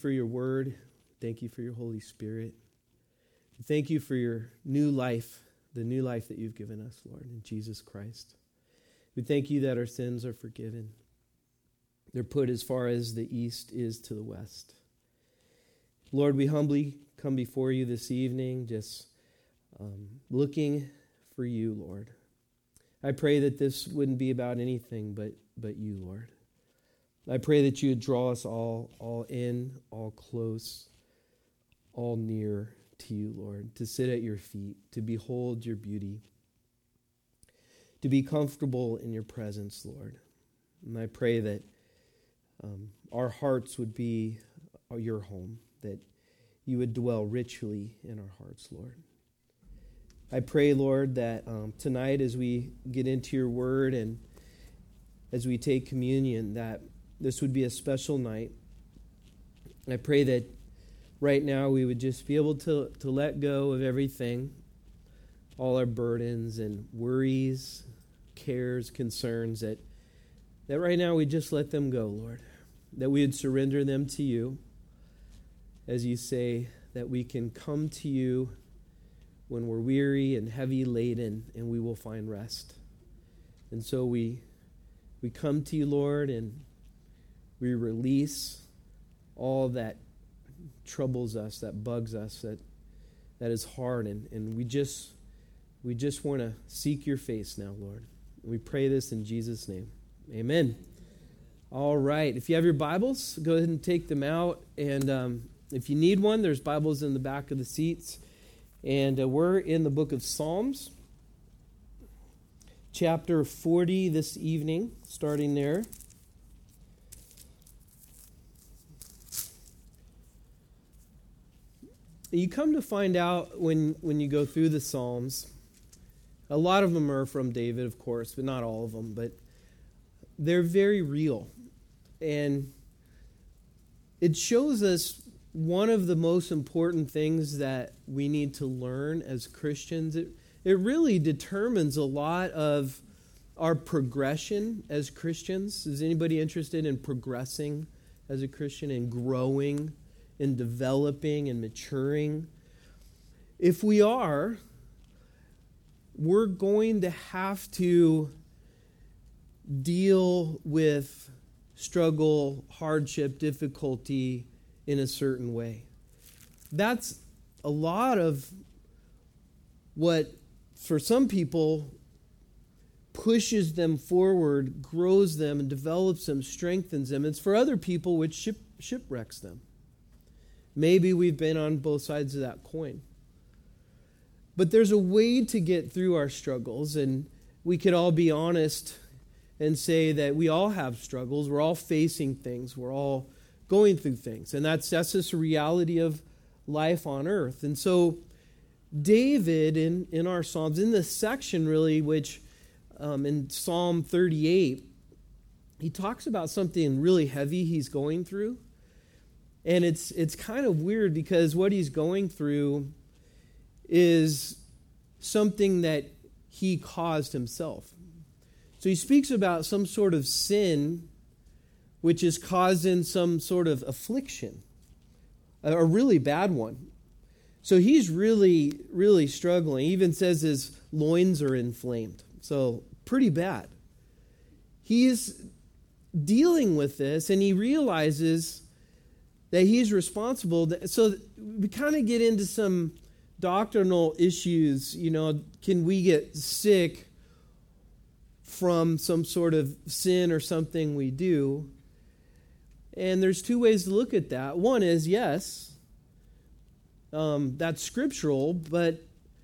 for your word. Thank you for your Holy Spirit. Thank you for your new life, the new life that you've given us, Lord, in Jesus Christ. We thank you that our sins are forgiven. They're put as far as the east is to the west. Lord, we humbly come before you this evening, just looking for you, Lord. I pray that this wouldn't be about anything but you, Lord. I pray that you would draw us all in, all close, all near to you, Lord, to sit at your feet, to behold your beauty, to be comfortable in your presence, Lord. And I pray that our hearts would be your home, that you would dwell richly in our hearts, Lord. I pray, Lord, that tonight as we get into your word and as we take communion, that this would be a special night. I pray that right now we would just be able to let go of everything, all our burdens and worries, cares, concerns, that right now we just let them go, Lord, that we would surrender them to you, as you say, that we can come to you when we're weary and heavy laden, and we will find rest. And so we come to you, Lord, and we release all that troubles us, that bugs us, that is hard, and we just want to seek your face now, Lord. We pray this in Jesus' name. Amen. All right. If you have your Bibles, go ahead and take them out. And if you need one, there's Bibles in the back of the seats. And we're in the book of Psalms, chapter 40 this evening, starting there. You come to find out when you go through the Psalms, a lot of them are from David, of course, but not all of them, but they're very real. And it shows us one of the most important things that we need to learn as Christians. It really determines a lot of our progression as Christians. Is anybody interested in progressing as a Christian and growing and developing and maturing? If we are, we're going to have to deal with struggle, hardship, difficulty in a certain way. That's a lot of what, for some people, pushes them forward, grows them, and develops them, strengthens them. It's for other people which shipwrecks them. Maybe we've been on both sides of that coin. But there's a way to get through our struggles, and we could all be honest and say that we all have struggles. We're all facing things. We're all going through things. And that's just a reality of life on earth. And so David, in our Psalms, in this section really, which in Psalm 38, he talks about something really heavy he's going through. And it's kind of weird because what he's going through is something that he caused himself. So he speaks about some sort of sin which is causing some sort of affliction, a really bad one. So he's really, really struggling. He even says his loins are inflamed. So pretty bad. He's dealing with this, and he realizes that he's responsible. So we kind of get into some doctrinal issues. You know, can we get sick from some sort of sin or something we do? And there's two ways to look at that. One is, yes, that's scriptural, but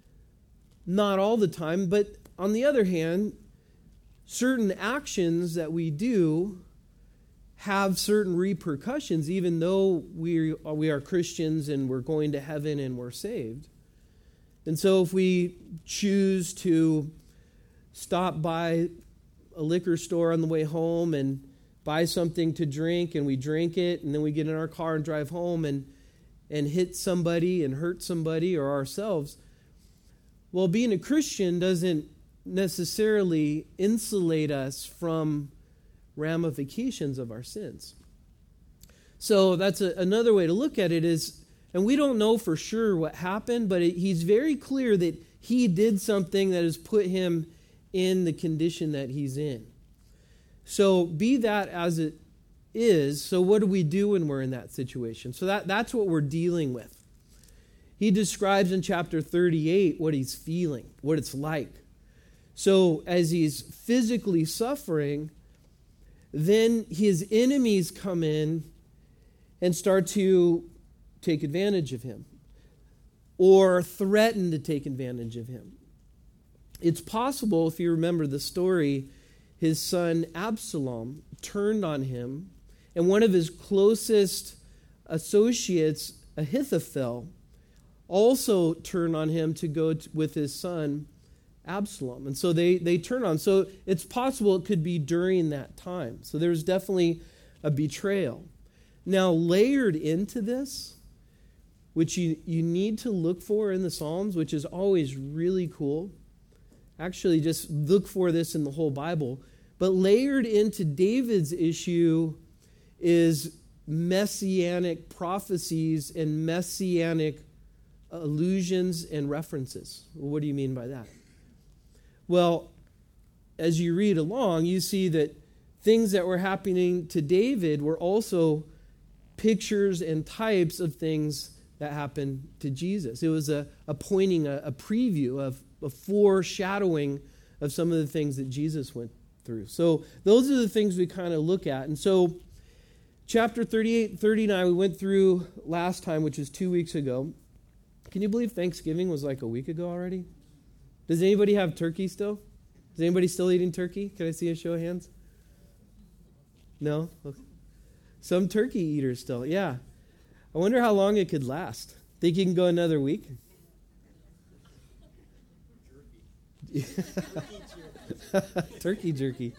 not all the time. But on the other hand, certain actions that we do have certain repercussions, even though we are Christians and we're going to heaven and we're saved. And so if we choose to stop by a liquor store on the way home and buy something to drink, and we drink it, and then we get in our car and drive home and hit somebody and hurt somebody or ourselves, well, being a Christian doesn't necessarily insulate us from ramifications of our sins. So that's another way to look at it is, and we don't know for sure what happened, but he's very clear that he did something that has put him in the condition that he's in. So be that as it is, so what do we do when we're in that situation? So that's what we're dealing with. He describes in chapter 38 what he's feeling, what it's like. So as he's physically suffering, then his enemies come in and start to take advantage of him or threaten to take advantage of him. It's possible, if you remember the story, his son Absalom turned on him, and one of his closest associates, Ahithophel, also turned on him to go with his son Absalom. And so they turn on. So it's possible it could be during that time. So there's definitely a betrayal. Now, layered into this, which you need to look for in the Psalms, which is always really cool. Actually, just look for this in the whole Bible. But layered into David's issue is messianic prophecies and messianic allusions and references. Well, what do you mean by that? Well, as you read along, you see that things that were happening to David were also pictures and types of things that happened to Jesus. It was a pointing, a preview of a foreshadowing of some of the things that Jesus went through. So those are the things we kind of look at. And so chapter 38, 39, we went through last time, which was 2 weeks ago. Can you believe Thanksgiving was like a week ago already? Does anybody have turkey still? Is anybody still eating turkey? Can I see a show of hands? No? Okay. Some turkey eaters still, yeah. I wonder how long it could last. Think you can go another week? Turkey jerky.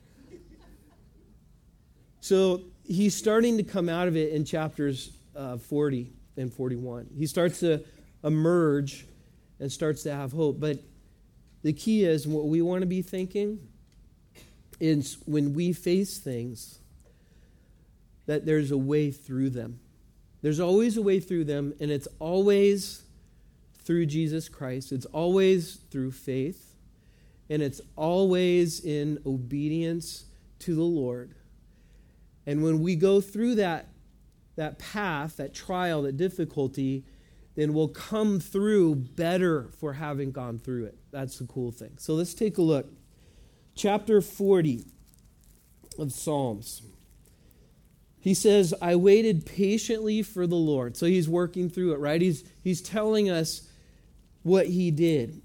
So he's starting to come out of it in chapters 40 and 41. He starts to emerge and starts to have hope. But the key is, what we want to be thinking is when we face things, that there's a way through them. There's always a way through them, and it's always through Jesus Christ. It's always through faith, and it's always in obedience to the Lord. And when we go through that path, that trial, that difficulty, then we'll come through better for having gone through it. That's the cool thing. So let's take a look. Chapter 40 of Psalms. He says, I waited patiently for the Lord. So he's working through it, right? He's telling us what he did.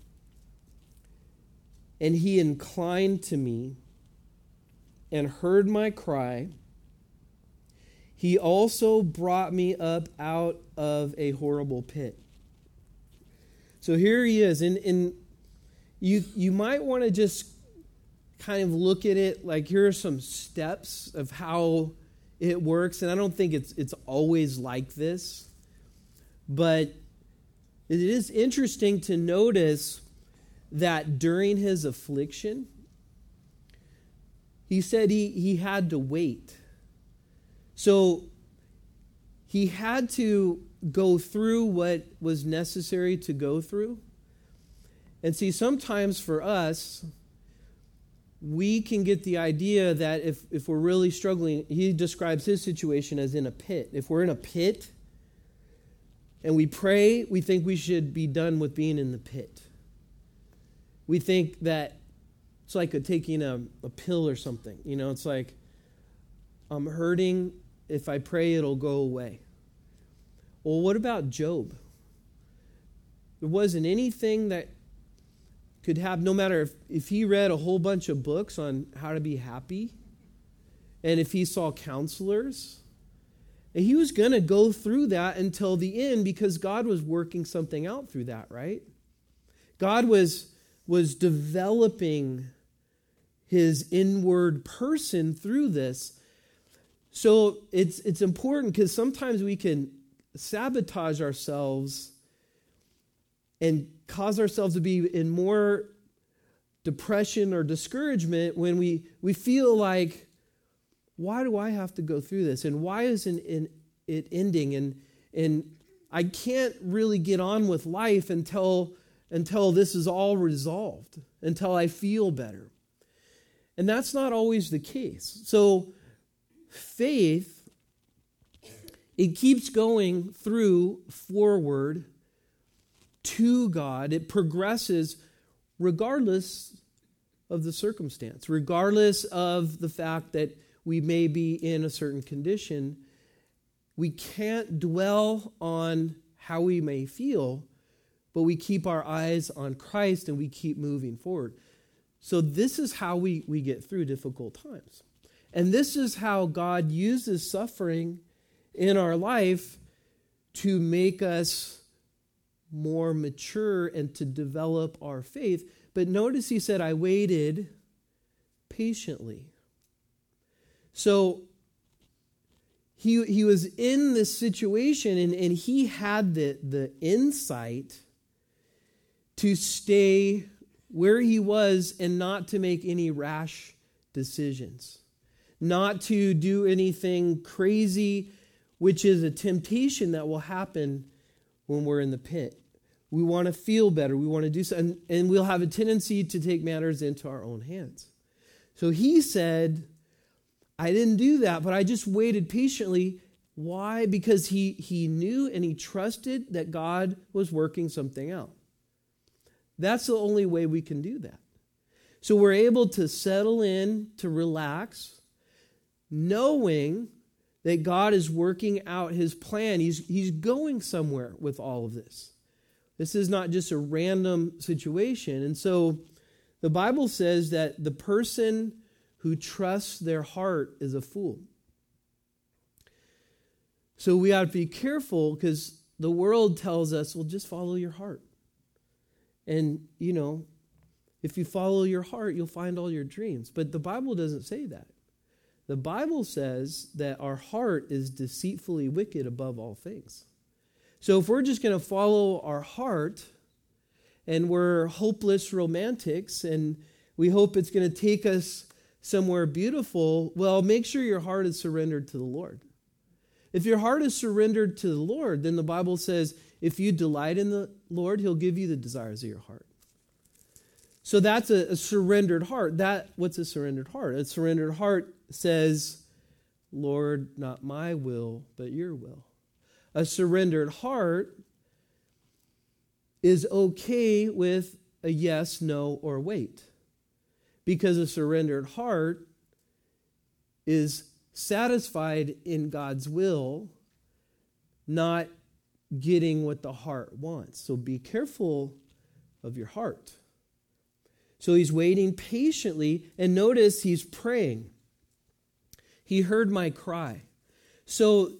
And he inclined to me and heard my cry. He also brought me up out of a horrible pit. So here he is. And you might want to just kind of look at it like, here are some steps of how it works. And I don't think it's always like this. But it is interesting to notice that during his affliction, he said he had to wait. So he had to go through what was necessary to go through. And see, sometimes for us, we can get the idea that if we're really struggling, he describes his situation as in a pit. If we're in a pit and we pray, we think we should be done with being in the pit. We think that it's like taking a pill or something. You know, it's like, I'm hurting. If I pray, it'll go away. Well, what about Job? There wasn't anything that could happen, no matter if he read a whole bunch of books on how to be happy, and if he saw counselors, and he was going to go through that until the end because God was working something out through that, right? God was developing his inward person through this. So it's important because sometimes we can sabotage ourselves and cause ourselves to be in more depression or discouragement when we feel like why do I have to go through this? And why isn't it ending? And I can't really get on with life until this is all resolved, until I feel better. And that's not always the case. So faith, it keeps going forward to God. It progresses regardless of the circumstance, regardless of the fact that we may be in a certain condition. We can't dwell on how we may feel, but we keep our eyes on Christ and we keep moving forward. So this is how we get through difficult times. And this is how God uses suffering in our life to make us more mature and to develop our faith. But notice he said, I waited patiently. So he was in this situation and he had the insight to stay where he was and not to make any rash decisions, not to do anything crazy, which is a temptation that will happen when we're in the pit. We want to feel better. We want to do something, and we'll have a tendency to take matters into our own hands. So he said, I didn't do that, but I just waited patiently. Why? Because he knew and he trusted that God was working something out. That's the only way we can do that. So we're able to settle in, to relax, knowing that God is working out his plan. He's going somewhere with all of this. This is not just a random situation. And so the Bible says that the person who trusts their heart is a fool. So we have to be careful because the world tells us, well, just follow your heart. And, if you follow your heart, you'll find all your dreams. But the Bible doesn't say that. The Bible says that our heart is deceitfully wicked above all things. So if we're just going to follow our heart and we're hopeless romantics and we hope it's going to take us somewhere beautiful, well, make sure your heart is surrendered to the Lord. If your heart is surrendered to the Lord, then the Bible says, if you delight in the Lord, he'll give you the desires of your heart. So that's a surrendered heart. What's a surrendered heart? A surrendered heart says, Lord, not my will, but your will. A surrendered heart is okay with a yes, no, or wait. Because a surrendered heart is satisfied in God's will, not getting what the heart wants. So be careful of your heart. So he's waiting patiently, and notice he's praying. He heard my cry. So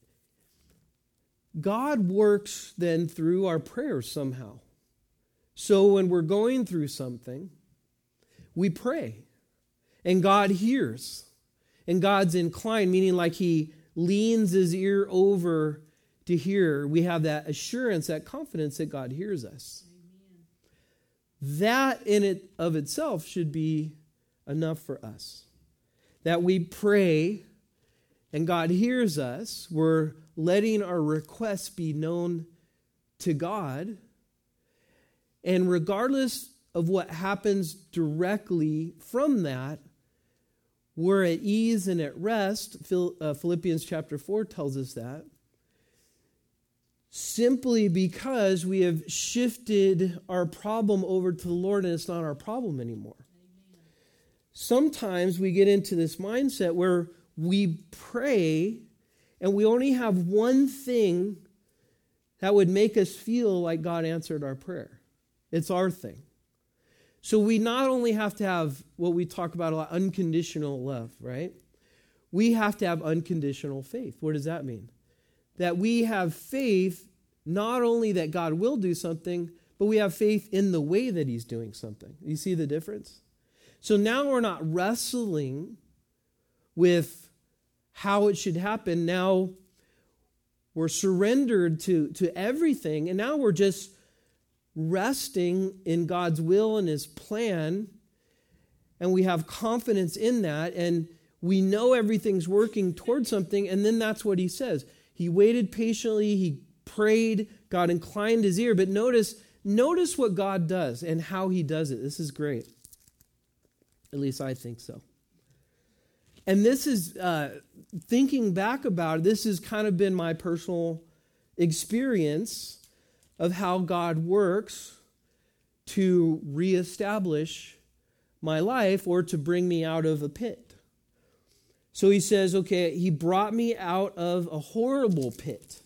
God works then through our prayers somehow. So when we're going through something, we pray, and God hears, and God's inclined, meaning like he leans his ear over to hear. We have that assurance, that confidence that God hears us. Amen. That in it of itself should be enough for us. That we pray and God hears us. We're letting our requests be known to God. And regardless of what happens directly from that, we're at ease and at rest. Philippians chapter 4 tells us that. Simply because we have shifted our problem over to the Lord and it's not our problem anymore. Amen. Sometimes we get into this mindset where we pray and we only have one thing that would make us feel like God answered our prayer. It's our thing. So we not only have to have what we talk about a lot, unconditional love, right? We have to have unconditional faith. What does that mean? That we have faith, not only that God will do something, but we have faith in the way that he's doing something. You see the difference? So now we're not wrestling with how it should happen. Now we're surrendered to everything, and now we're just resting in God's will and his plan, and we have confidence in that, and we know everything's working towards something, and then that's what he says. He waited patiently, he prayed, God inclined his ear, but notice what God does and how he does it. This is great. At least I think so. And this is, thinking back about it, this has kind of been my personal experience of how God works to reestablish my life or to bring me out of a pit. So he says, okay, he brought me out of a horrible pit,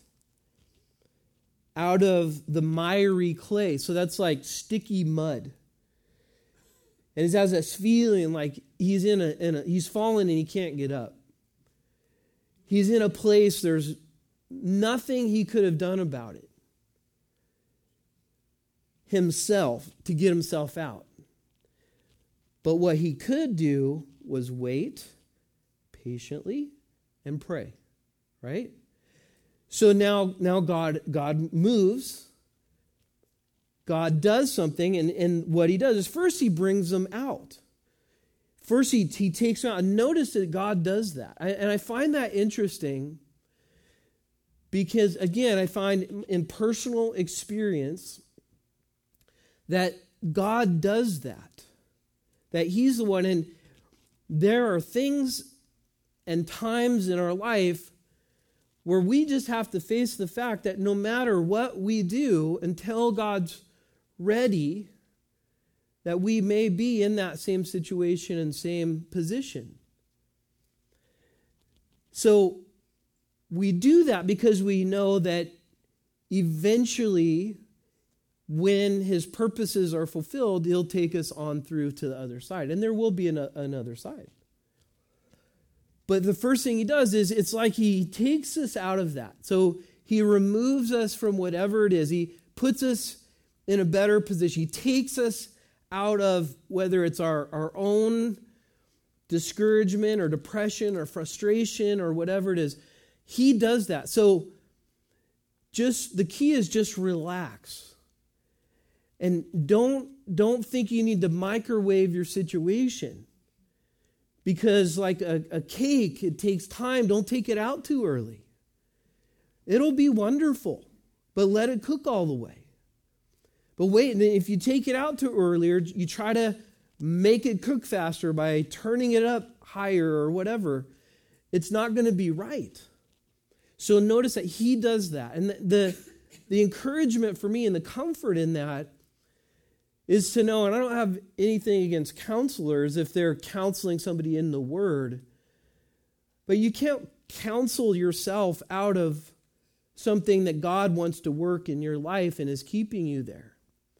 out of the miry clay. So that's like sticky mud. And he has this feeling like he's he's fallen and he can't get up. He's in a place there's nothing he could have done about it himself to get himself out. But what he could do was wait patiently and pray, right? So now God moves. God does something, and what he does is first he brings them out. First he takes them out. And notice that God does that. And I find that interesting because, again, I find in personal experience that God does that. That he's the one. And there are things and times in our life where we just have to face the fact that no matter what we do, until God's ready, that we may be in that same situation and same position. So we do that because we know that eventually, when his purposes are fulfilled, he'll take us on through to the other side. And there will be another side. But the first thing he does is it's like he takes us out of that. So he removes us from whatever it is. He puts us in a better position. He takes us out of whether it's our own discouragement or depression or frustration or whatever it is. He does that. So the key is just relax. And don't think you need to microwave your situation. Because like a cake, it takes time. Don't take it out too early. It'll be wonderful, but let it cook all the way. But wait, if you take it out too earlier, you try to make it cook faster by turning it up higher or whatever, it's not going to be right. So notice that he does that. And the encouragement for me and the comfort in that is to know, and I don't have anything against counselors if they're counseling somebody in the Word, but you can't counsel yourself out of something that God wants to work in your life and is keeping you there.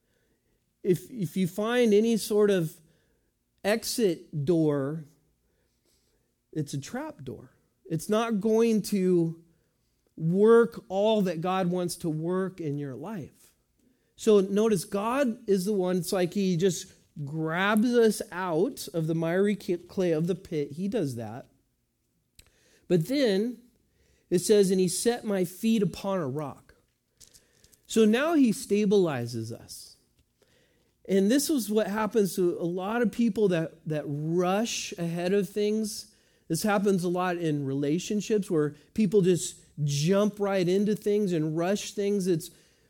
If you find any sort of exit door, it's a trap door. It's not going to work all that God wants to work in your life. So notice God is the one, it's like he just grabs us out of the miry clay of the pit. He does that. But then it says, and he set my feet upon a rock. So now he stabilizes us. And this is what happens to a lot of people that rush ahead of things. This happens a lot in relationships where people just jump right into things and rush things. It's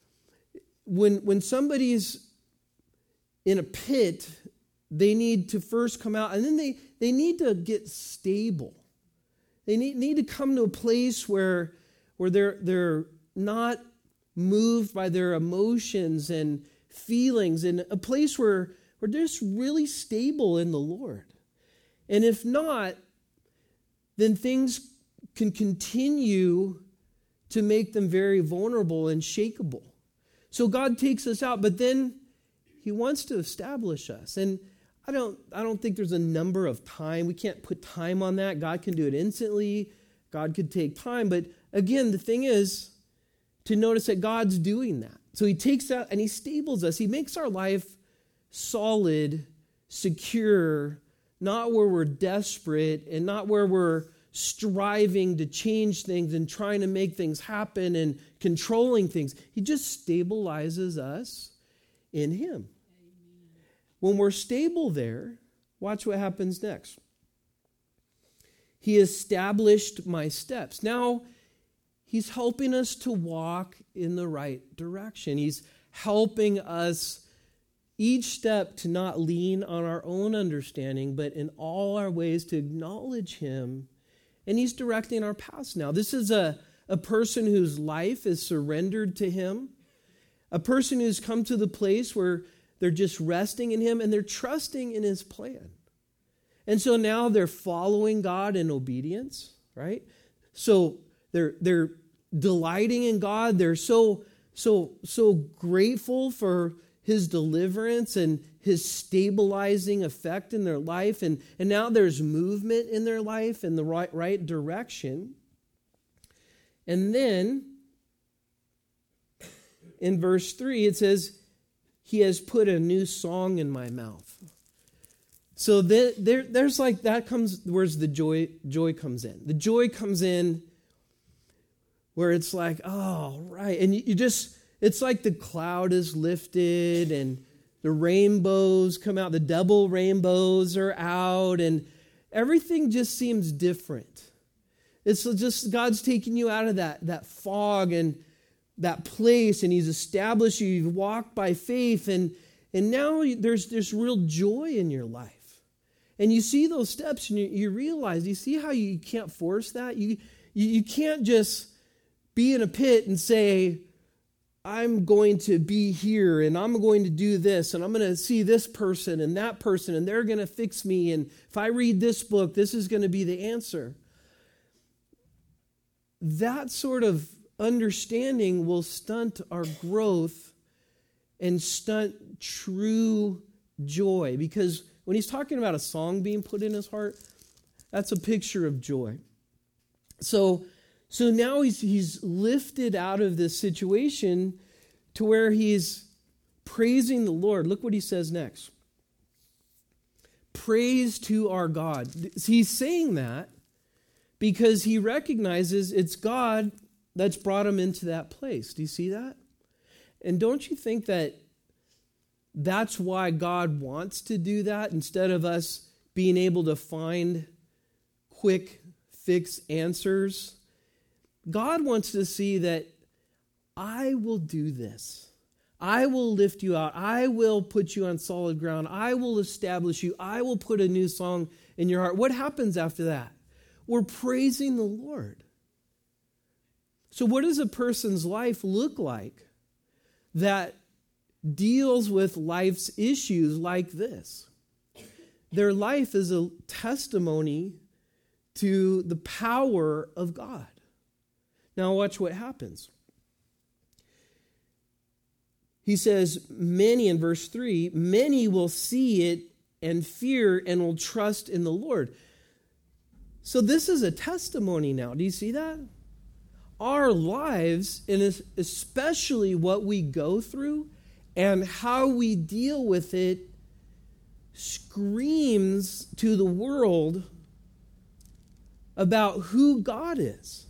when somebody's in a pit, they need to first come out, and then they need to get stable. They need to come to a place where they're not moved by their emotions and feelings, and a place where they're just really stable in the Lord. And if not, then things can continue to make them very vulnerable and shakeable. So God takes us out, but then he wants to establish us. And I don't think there's a number of time. We can't put time on that. God can do it instantly. God could take time. But again, the thing is to notice that God's doing that. So he takes out and he stables us. He makes our life solid, secure, not where we're desperate and not where we're striving to change things and trying to make things happen and controlling things. He just stabilizes us in him. When we're stable there, watch what happens next. He established my steps. Now, he's helping us to walk in the right direction. He's helping us each step to not lean on our own understanding, but in all our ways to acknowledge him. And he's directing our paths now. This is a person whose life is surrendered to him, a person who's come to the place where they're just resting in him and they're trusting in his plan. And so now they're following God in obedience, right? So they're delighting in God. They're so grateful for his deliverance and his stabilizing effect in their life. And now there's movement in their life in the right direction. And then in verse 3, it says, he has put a new song in my mouth. So there's like, that comes, where's the joy comes in. The joy comes in where it's like, oh, right. And you just, it's like the cloud is lifted and the rainbows come out, the double rainbows are out, and everything just seems different. It's just God's taking you out of that fog and that place, and he's established you. You've walked by faith, and now there's real joy in your life. And you see those steps, and you realize, you see how you can't force that? You can't just be in a pit and say, I'm going to be here, and I'm going to do this, and I'm going to see this person and that person, and they're going to fix me, and if I read this book, this is going to be the answer. That sort of understanding will stunt our growth and stunt true joy, because when he's talking about a song being put in his heart, that's a picture of joy. So now he's lifted out of this situation to where he's praising the Lord. Look what he says next. Praise to our God. He's saying that because he recognizes it's God that's brought him into that place. Do you see that? And don't you think that that's why God wants to do that instead of us being able to find quick fix answers? God wants to see that I will do this. I will lift you out. I will put you on solid ground. I will establish you. I will put a new song in your heart. What happens after that? We're praising the Lord. So what does a person's life look like that deals with life's issues like this? Their life is a testimony to the power of God. Now watch what happens. He says, many, in verse 3, many will see it and fear and will trust in the Lord. So this is a testimony now. Do you see that? Our lives, and especially what we go through and how we deal with it, screams to the world about who God is.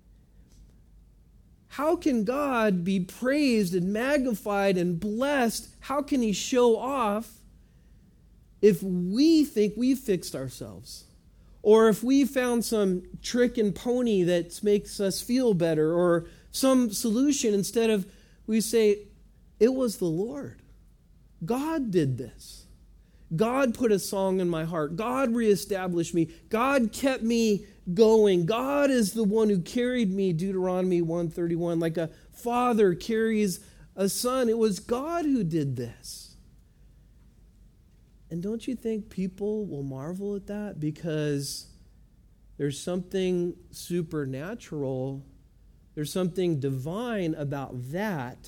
How can God be praised and magnified and blessed? How can he show off if we think we've fixed ourselves? Or if we found some trick and pony that makes us feel better, or some solution, instead of we say, it was the Lord. God did this. God put a song in my heart. God reestablished me. God kept me going. God is the one who carried me, Deuteronomy 1:31, like a father carries a son. It was God who did this. And don't you think people will marvel at that? Because there's something supernatural, there's something divine about that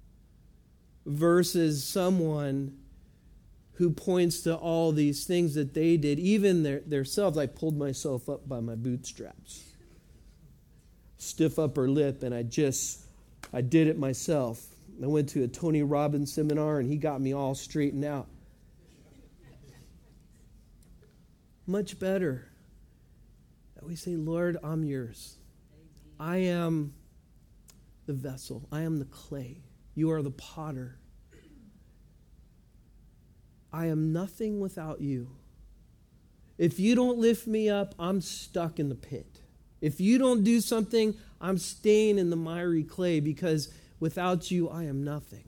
versus someone who points to all these things that they did, even their selves. I pulled myself up by my bootstraps. Stiff upper lip, and I did it myself. I went to a Tony Robbins seminar, and he got me all straightened out. Much better that we say, Lord, I'm yours. I am the vessel. I am the clay. You are the potter. I am nothing without you. If you don't lift me up, I'm stuck in the pit. If you don't do something, I'm staying in the miry clay because without you, I am nothing.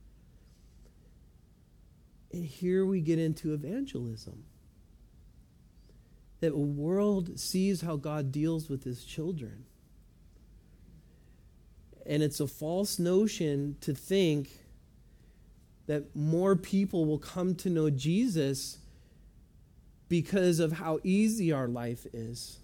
And here we get into evangelism. That the world sees how God deals with his children. And it's a false notion to think that more people will come to know Jesus because of how easy our life is.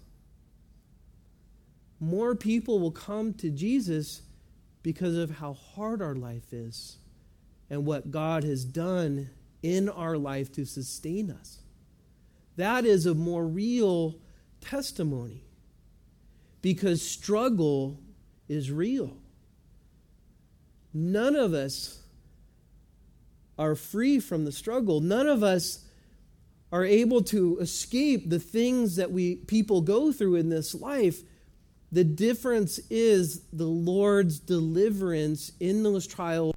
More people will come to Jesus because of how hard our life is and what God has done in our life to sustain us. That is a more real testimony because struggle is real. None of us are free from the struggle. None of us are able to escape the things that people go through in this life. The difference is the Lord's deliverance in those trials